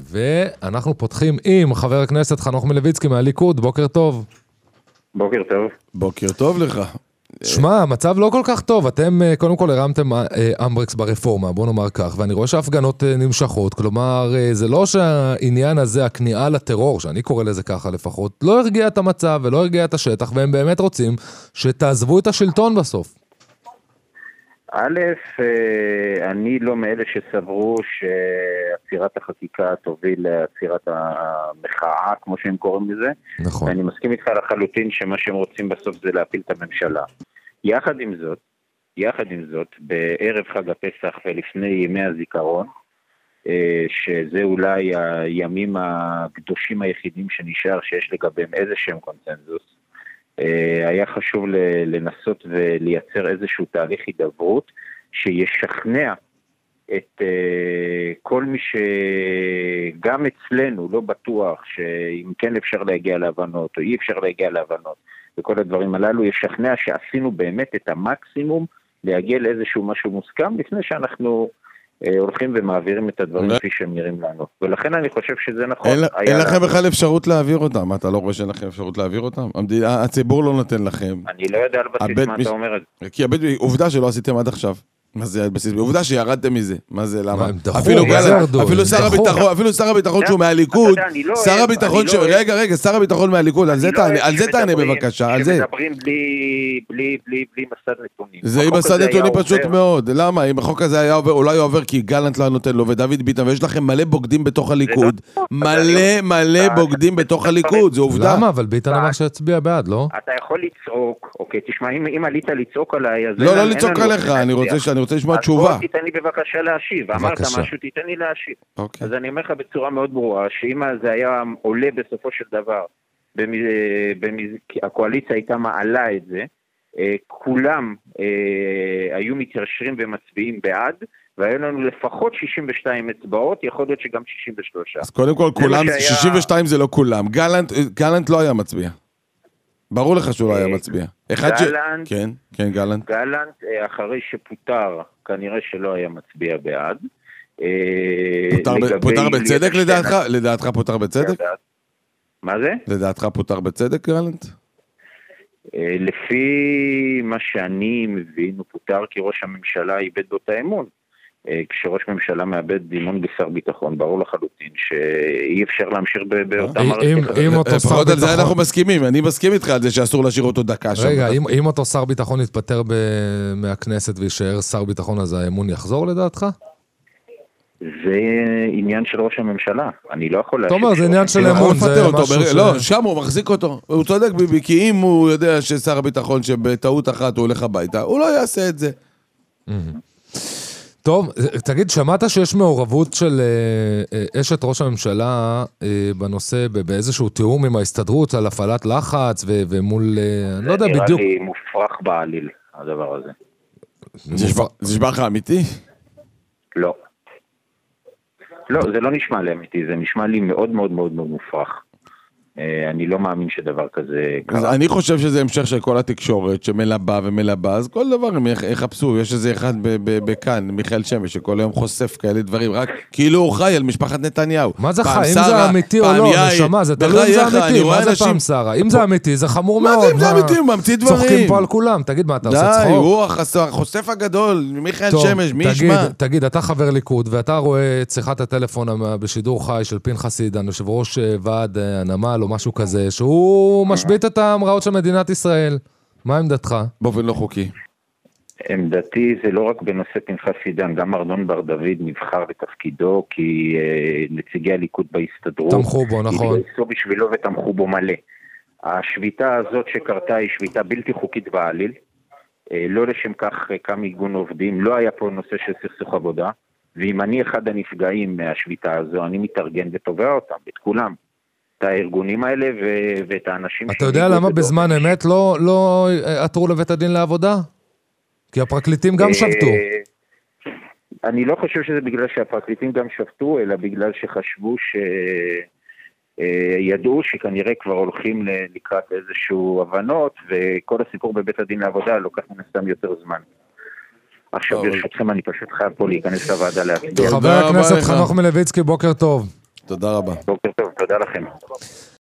ואנחנו פותחים עם חבר הכנסת חנוך מלביצקי מהליכוד. בוקר טוב. בוקר טוב. בוקר טוב לך. שמע, המצב לא כל כך טוב. אתם קודם כל הרמתם אמברקס ברפורמה, בוא נאמר כך, ואני רואה שההפגנות נמשכות. כלומר, זה לא שהעניין הזה, הכניעה לטרור, שאני קורא לזה ככה לפחות, לא הרגיע את המצב ולא הרגיע את השטח, והם באמת רוצים שתעזבו את השלטון בסוף. א', אני לא מאלה שסברו שעצירת החקיקה תוביל לעצירת המחאה, כמו שהם קוראים לזה. נכון. ואני מסכים איתך לחלוטין שמה שהם רוצים בסוף זה להפיל את הממשלה. יחד עם זאת, בערב חג הפסח ולפני ימי הזיכרון, שזה אולי הימים הקדושים היחידים שנשאר שיש לגביהם איזשהם קונצנזוס, היה חשוב לנסות ולייצר איזשהו תהליך הידברות שישכנע את כל מי שגם אצלנו לא בטוח שאם כן אפשר להגיע להבנות או אי אפשר להגיע להבנות וכל הדברים הללו, ישכנע שעשינו באמת את המקסימום להגיע לאיזשהו משהו מוסכם לפני שאנחנו הולכים ומעבירים את הדברים כפי שהם נראים לנו. ולכן אני חושב שזה נכון. אין לכם בכלל אפשרות להעביר אותם. אתה לא רואה שאין לכם אפשרות להעביר אותם? הציבור לא נותן לכם. אני לא יודע על בסיס מה אתה אומר את זה. כי עובדה שלא עשיתם עד עכשיו. מה זה על בסיס? עובדה שירדתם מזה. מה זה, למה? אפילו שר הביטחון שהוא מהליכוד, שר הביטחון שר הביטחון מהליכוד, על זה תענה בבקשה, על זה. שמדברים בלי מסד נתונים. זה מסד נתונים פשוט מאוד. למה? אם החוק הזה היה עובר, אולי עובר כי גלנט לא נותן לו, ודוד ביטן, ויש לכם מלא בוגדים בתוך הליכוד. מלא בוגדים בתוך הליכוד, זה עובדה. למה? אבל ביטן אמר שהצביע בעד, לא? אתה יכול לצעוק, אוקיי, תשמע, אם עלית לצעוק עליי, לא לצעוק עליך, אני רוצה לשמוע תשובה. אז בוא תיתן לי בבקשה להשיב. אמרת משהו, תיתן לי להשיב. אז אני אומר לך בצורה מאוד ברורה, שאם זה היה עולה בסופו של דבר, הקואליציה הייתה מעלה את זה, כולם היו מתיישרים ומצביעים בעד, והיו לנו לפחות 62 אצבעות, יכול להיות שגם 63. אז קודם כל, 62 זה לא כולם. גלנט לא היה מצביע. ברור לך שהוא לא היה מצביע. גלנט, כן, גלנט. גלנט, אחרי שפוטר, כנראה שלא היה מצביע בעד. פוטר בצדק לדעתך? לדעתך פוטר בצדק? מה זה? לדעתך פוטר בצדק, גלנט? לפי מה שאני מבין, הוא פוטר כי ראש הממשלה איבד בו את האמון. כשראש ממשלה מאבד אמון בשר ביטחון, ברור לחלוטין שאי אפשר להמשיך באותה מערכת. לפחות על זה אנחנו מסכימים, אני מסכים איתך על זה שאסור להשאיר אותו דקה שם. רגע, אם אותו שר ביטחון יתפטר מהכנסת וישאר שר ביטחון, אז האמון יחזור לדעתך? זה עניין של ראש הממשלה, אני לא יכול להשאיר. אתה אומר, זה עניין של אמון, זה משהו ש... לא, שם הוא מחזיק אותו, הוא צודק ביבי, כי אם הוא יודע ששר הביטחון שבטעות אחת הוא הולך הביתה, הוא לא יעשה את זה. טוב, תגיד, שמעת שיש מעורבות של אשת ראש הממשלה בנושא, באיזשהו תיאום עם ההסתדרות על הפעלת לחץ ומול, אני לא יודע בדיוק. זה נראה לי מופרך בעליל, הדבר הזה. זה נשמע לך אמיתי? לא. לא, זה לא נשמע לי אמיתי, זה נשמע לי מאוד מאוד מאוד מאוד מופרך. אני לא מאמין שדבר כזה קרה. אני חושב שזה המשך של כל התקשורת שמלבה ומלבה, אז כל דבר הם יחפשו, יש איזה אחד בכאן, מיכאל שמש, שכל היום חושף כאלה דברים, רק כאילו הוא חי על משפחת נתניהו. מה זה חי? אם זה אמיתי או לא, נשמה, זה תלוי אם זה אמיתי, מה זה פעם שרה? אם זה אמיתי, זה חמור מאוד. מה זה אם זה אמיתי? הוא ממציא דברים. צוחקים פה על כולם, תגיד מה, אתה עושה צחוק? די, הוא החושף הגדול, מיכאל שמש, מי ישמע? תגיד, אתה חבר ליכוד, ואתה רואה את שיחת הטלפון בשידור חי של פנחס עידן, יושב ראש ועד הנמל או משהו כזה, שהוא משבית את ההמראות של מדינת ישראל. מה עמדתך? באופן לא חוקי. עמדתי זה לא רק בנושא פנחס עידן, גם ארנון בר דוד נבחר לתפקידו, כי נציגי הליכוד בהסתדרות תמכו בו, נכון. התגייסו בשבילו ותמכו בו מלא. השביתה הזאת שקרתה היא שביתה בלתי חוקית בעליל, לא לשם כך קם ארגון עובדים, לא היה פה נושא של סכסוך עבודה, ואם אני אחד הנפגעים מהשביתה הזו, אני מתארגן ותובע אותם, את כולם. את הארגונים האלה ואת האנשים... אתה יודע למה בזמן אמת לא עתרו לבית הדין לעבודה? כי הפרקליטים גם שבתו. אני לא חושב שזה בגלל שהפרקליטים גם שבתו, אלא בגלל שחשבו ידעו שכנראה כבר הולכים לקראת איזשהו הבנות, וכל הסיפור בבית הדין לעבודה לוקח מנסתם יותר זמן. עכשיו ברשותכם אני פשוט חייב פה להיכנס לוועדה להצביע. חבר הכנסת חנוך מלביצקי, בוקר טוב. תודה רבה. בוקר טוב, תודה לכם.